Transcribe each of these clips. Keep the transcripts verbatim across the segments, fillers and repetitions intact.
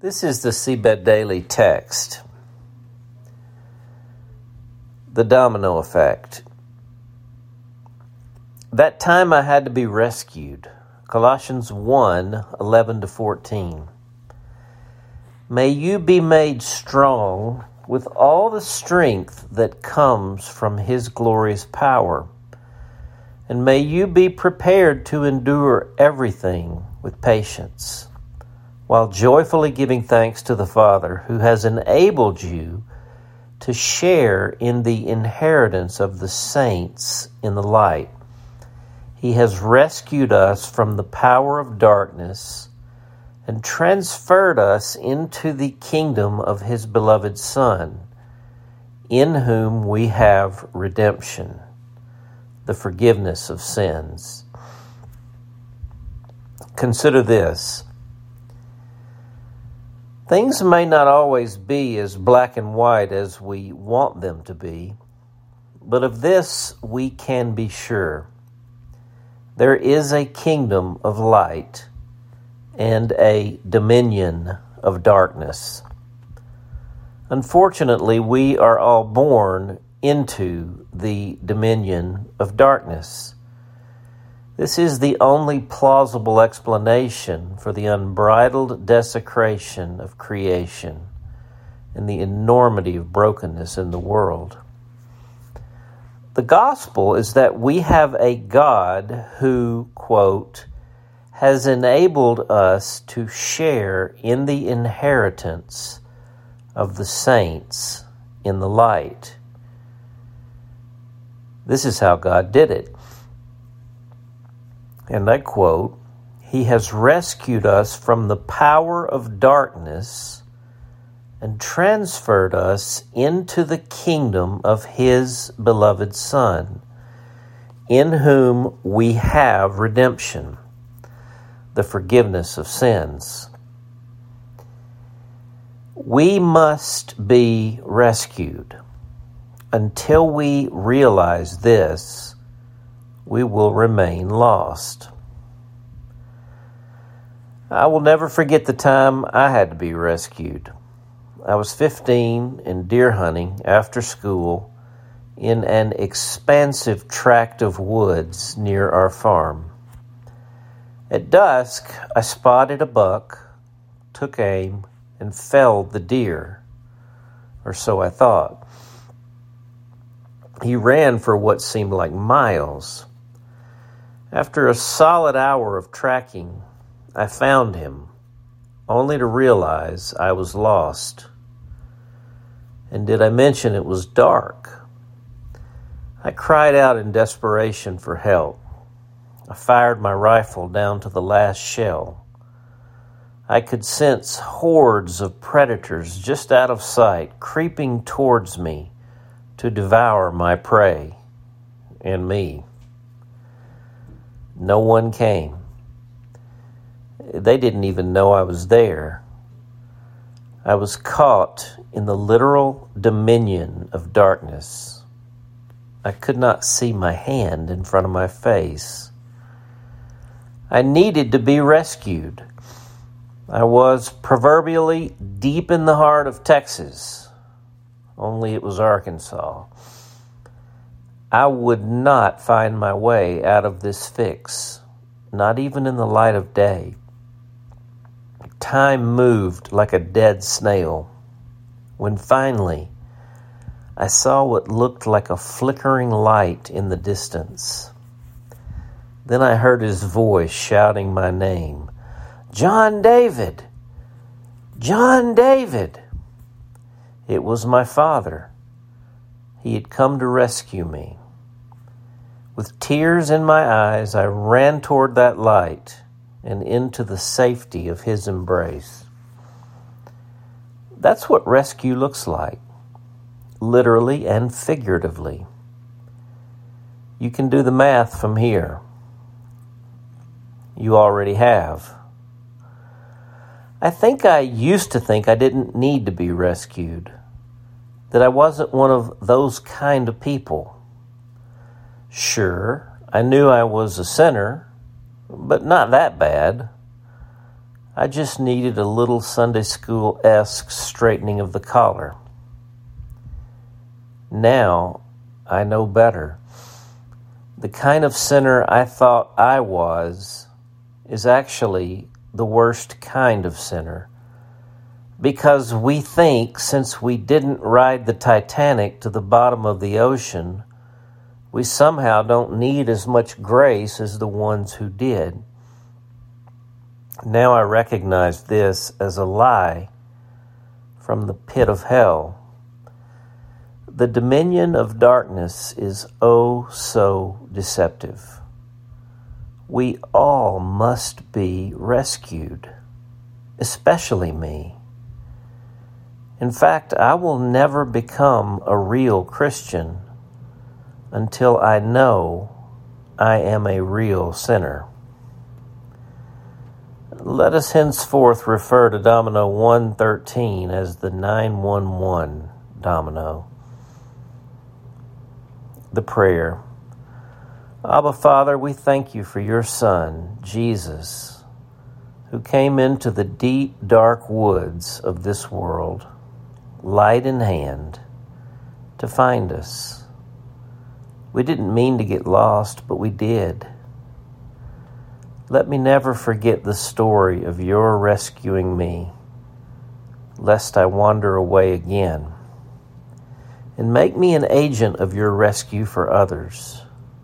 This is the Seabed Daily text. The domino effect. That time I had to be rescued. Colossians one, eleven to fourteen. May you be made strong with all the strength that comes from His glorious power. And may you be prepared to endure everything with patience, while joyfully giving thanks to the Father who has enabled you to share in the inheritance of the saints in the light. He has rescued us from the power of darkness and transferred us into the kingdom of His beloved Son, in whom we have redemption, the forgiveness of sins. Consider this. Things may not always be as black and white as we want them to be, but of this we can be sure. There is a kingdom of light and a dominion of darkness. Unfortunately, we are all born into the dominion of darkness. This is the only plausible explanation for the unbridled desecration of creation and the enormity of brokenness in the world. The gospel is that we have a God who, quote, has enabled us to share in the inheritance of the saints in the light. This is how God did it. And I quote, He has rescued us from the power of darkness and transferred us into the kingdom of His beloved Son, in whom we have redemption, the forgiveness of sins. We must be rescued. Until we realize this, we will remain lost. I will never forget the time I had to be rescued. I was fifteen and deer hunting after school in an expansive tract of woods near our farm. At dusk, I spotted a buck, took aim, and felled the deer, or so I thought. He ran for what seemed like miles. After a solid hour of tracking, I found him, only to realize I was lost. And did I mention it was dark? I cried out in desperation for help. I fired my rifle down to the last shell. I could sense hordes of predators just out of sight, creeping towards me to devour my prey and me. No one came. They didn't even know I was there. I was caught in the literal dominion of darkness. I could not see my hand in front of my face. I needed to be rescued. I was proverbially deep in the heart of Texas, only it was Arkansas. I would not find my way out of this fix, not even in the light of day. Time moved like a dead snail, when finally I saw what looked like a flickering light in the distance. Then I heard His voice shouting my name, "John David! John David!" It was my Father. He had come to rescue me. With tears in my eyes, I ran toward that light and into the safety of His embrace. That's what rescue looks like, literally and figuratively. You can do the math from here. You already have. I think I used to think I didn't need to be rescued, that I wasn't one of those kind of people. Sure, I knew I was a sinner, but not that bad. I just needed a little Sunday school-esque straightening of the collar. Now I know better. The kind of sinner I thought I was is actually the worst kind of sinner, because we think since we didn't ride the Titanic to the bottom of the ocean, we somehow don't need as much grace as the ones who did. Now I recognize this as a lie from the pit of hell. The dominion of darkness is oh so deceptive. We all must be rescued, especially me. In fact, I will never become a real Christian until I know I am a real sinner. Let us henceforth refer to Domino one thirteen as the nine one one domino. The prayer. Abba, Father, we thank you for your Son, Jesus, who came into the deep, dark woods of this world, light in hand, to find us. We didn't mean to get lost, but we did. Let me never forget the story of your rescuing me, lest I wander away again. And make me an agent of your rescue for others.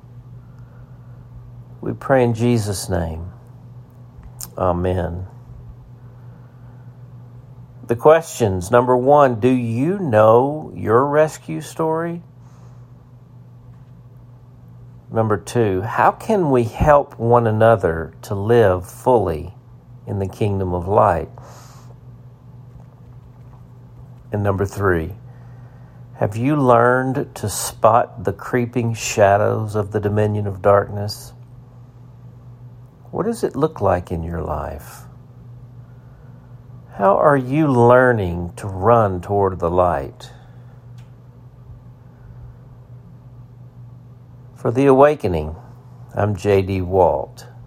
We pray in Jesus' name. Amen. The questions. Number one, do you know your rescue story? Number two, how can we help one another to live fully in the kingdom of light? And number three, have you learned to spot the creeping shadows of the dominion of darkness? What does it look like in your life? How are you learning to run toward the light? For The Awakening, I'm J D Walt.